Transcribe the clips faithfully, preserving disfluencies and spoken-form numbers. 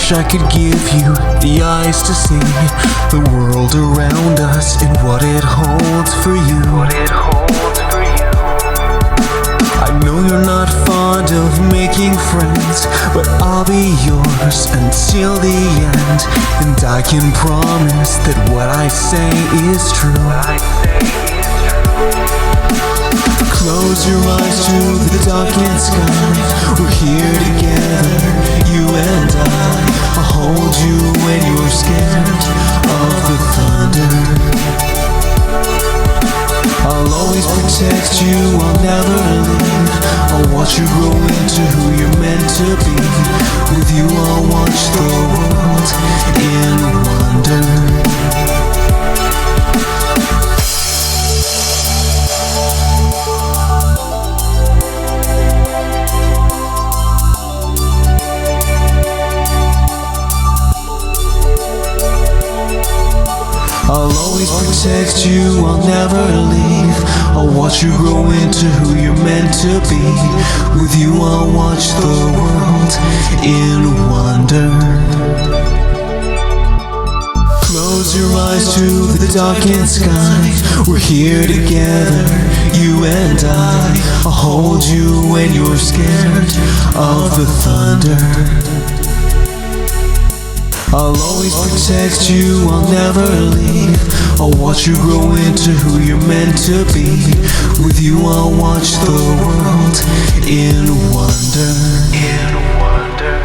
wish I could give you the eyes to see the world around us and what it holds for you. What it holds for you. I know you're not fond of making friends, but I'll be yours until the end. And I can promise that what I say is true. What I say is true. Close your eyes to the darkened sky. We're here together, you and I. I'll hold you when you're scared of the thunder. I'll always protect you, I'll never leave. I'll watch you grow into who you're meant to be. With you I'll watch the world in wonder. I'll always protect you, I'll never leave. I'll watch you grow into who you're meant to be. With you I'll watch the world in wonder. Close your eyes to the darkened sky. We're here together, you and I. I'll hold you when you're scared of the thunder. I'll always protect you, I'll never leave. I'll watch you grow into who you're meant to be. With you I'll watch the world in wonder. In wonder.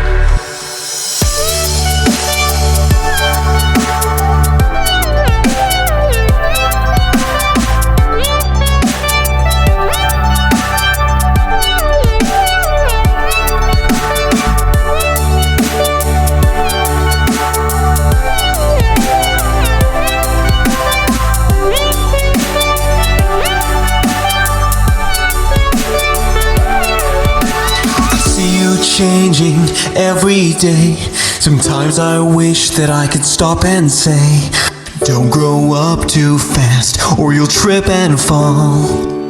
Changing every day. Sometimes I wish that I could stop and say, don't grow up too fast or you'll trip and fall.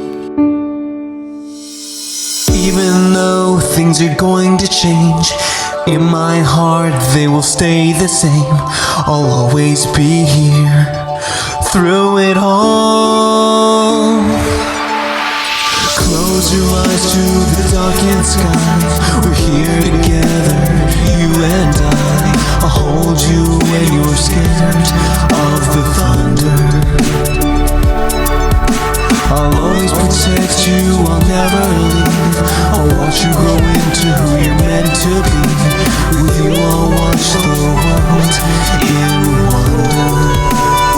Even though things are going to change, in my heart they will stay the same. I'll always be here through it all. Close your eyes to the darkened sky. We're here together, you and I. I'll hold you when you're scared of the thunder. I'll always protect you, I'll never leave. I'll watch you grow into who you're meant to be. With you I'll watch the world in wonder.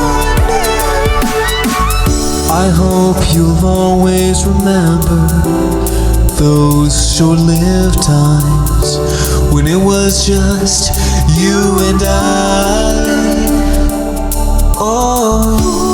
I hope you'll always remember those short-lived times when it was just you and I. Oh.